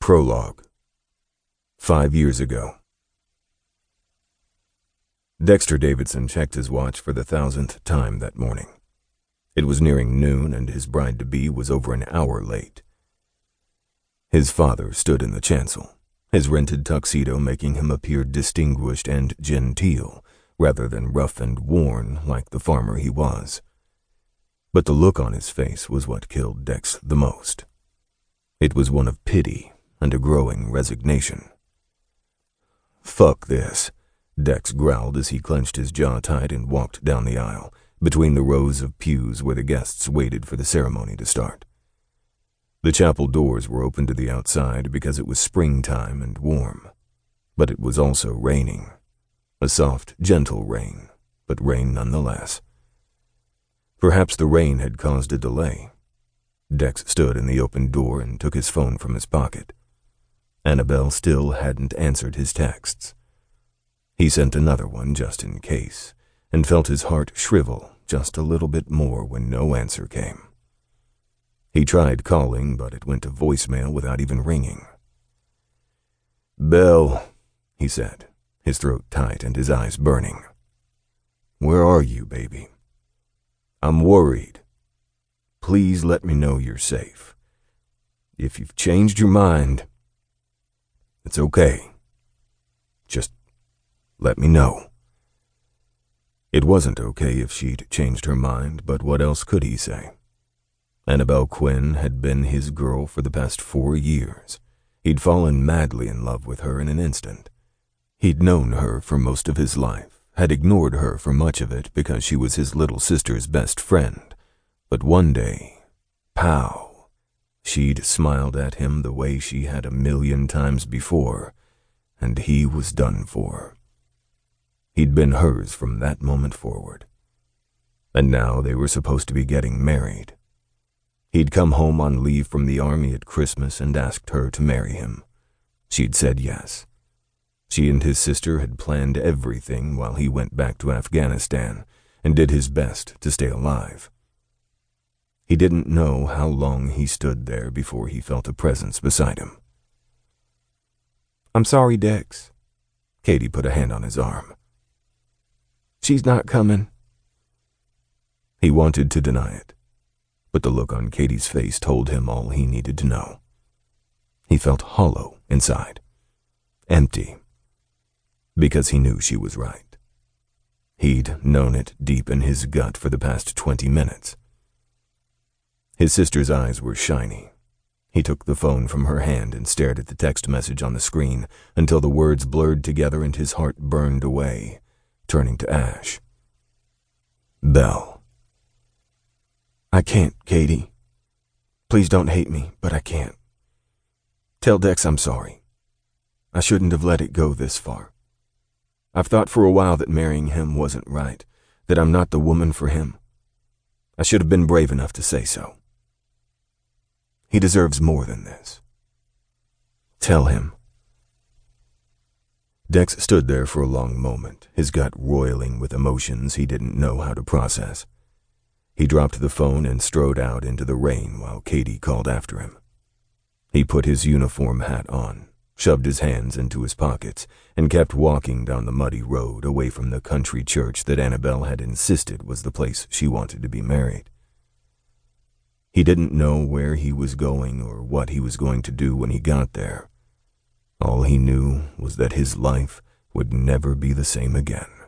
Prologue. 5 years ago. Dexter Davidson checked his watch for the 1,000th time that morning. It was nearing noon, and his bride-to-be was over an hour late. His father stood in the chancel, his rented tuxedo making him appear distinguished and genteel, rather than rough and worn like the farmer he was. But the look on his face was what killed Dex the most. It was one of pity and a growing resignation. "Fuck this," Dex growled as he clenched his jaw tight and walked down the aisle, between the rows of pews where the guests waited for the ceremony to start. The chapel doors were open to the outside because it was springtime and warm, but it was also raining. A soft, gentle rain, but rain nonetheless. Perhaps the rain had caused a delay. Dex stood in the open door and took his phone from his pocket. Annabelle still hadn't answered his texts. He sent another one just in case, and felt his heart shrivel just a little bit more when no answer came. He tried calling, but it went to voicemail without even ringing. "Belle," he said, his throat tight and his eyes burning. "Where are you, baby? I'm worried. Please let me know you're safe. If you've changed your mind, it's okay. Just let me know." It wasn't okay if she'd changed her mind, but what else could he say? Annabelle Quinn had been his girl for the past 4 years. He'd fallen madly in love with her in an instant. He'd known her for most of his life, had ignored her for much of it because she was his little sister's best friend. But one day, pow! She'd smiled at him the way she had 1,000,000 times before, and he was done for. He'd been hers from that moment forward. And now they were supposed to be getting married. He'd come home on leave from the army at Christmas and asked her to marry him. She'd said yes. She and his sister had planned everything while he went back to Afghanistan and did his best to stay alive. He didn't know how long he stood there before he felt a presence beside him. "I'm sorry, Dex." Katie put a hand on his arm. "She's not coming." He wanted to deny it, but the look on Katie's face told him all he needed to know. He felt hollow inside, empty, because he knew she was right. He'd known it deep in his gut for the past 20 minutes. His sister's eyes were shiny. He took the phone from her hand and stared at the text message on the screen until the words blurred together and his heart burned away, turning to ash. "Belle." "I can't, Katie. Please don't hate me, but I can't. Tell Dex I'm sorry. I shouldn't have let it go this far. I've thought for a while that marrying him wasn't right, that I'm not the woman for him. I should have been brave enough to say so. He deserves more than this. Tell him." Dex stood there for a long moment, his gut roiling with emotions he didn't know how to process. He dropped the phone and strode out into the rain while Katie called after him. He put his uniform hat on, shoved his hands into his pockets, and kept walking down the muddy road away from the country church that Annabelle had insisted was the place she wanted to be married. He didn't know where he was going or what he was going to do when he got there. All he knew was that his life would never be the same again.